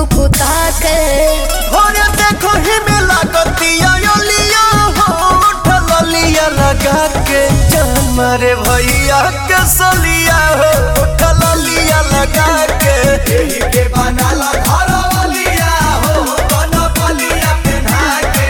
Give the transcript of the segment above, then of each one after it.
कुकुता के होरे देखो ही में लागतिया योलिया हो ठललिया लगा के जान मारे भैया के सलिया हो ठललिया लगा के यही के बनाला घर वालिया हो बनपलिया पहना के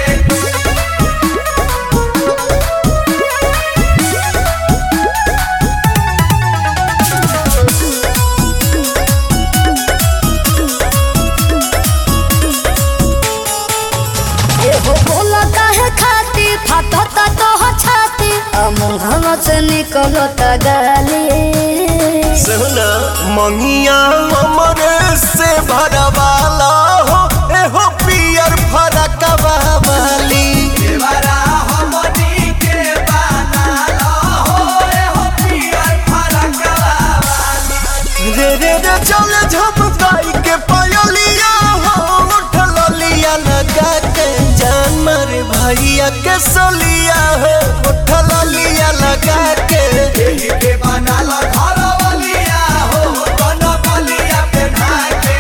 फाटता तो छाती मुँह से निकलता गाली सुना मंगिया हमरे से भरवाला हो एहो पियर फरकवा वाली देवरा हमनी के बनाला हो एहो पियर फरकवा वाली रे रे रे चल झपकाई के पायलिया हो उठलिया लगा के जान मारे भैया के सलिया हो उठलिया लगा के यही के बनाला घर वालिया हो बनपलिया पहना के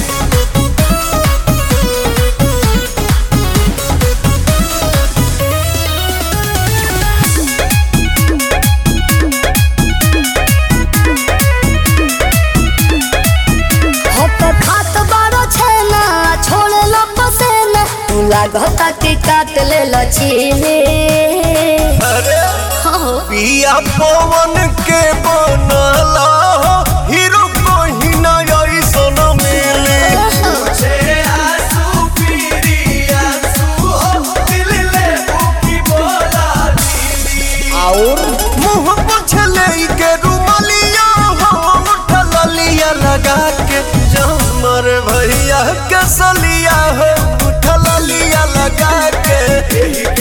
खात बारो छेना छोड़े लो पसेना लागता कि काट ले लचीले अरे पिया पवन के बनला हो हीरो कोही ना ऐसन मिले छे आंसू पीरी आंसू हो दिल ले की बोला दीदी और मुंह पोछले के रुमालिया हो उठलिया लगा के जमर भैया के सलिया हो उठलिया लगा के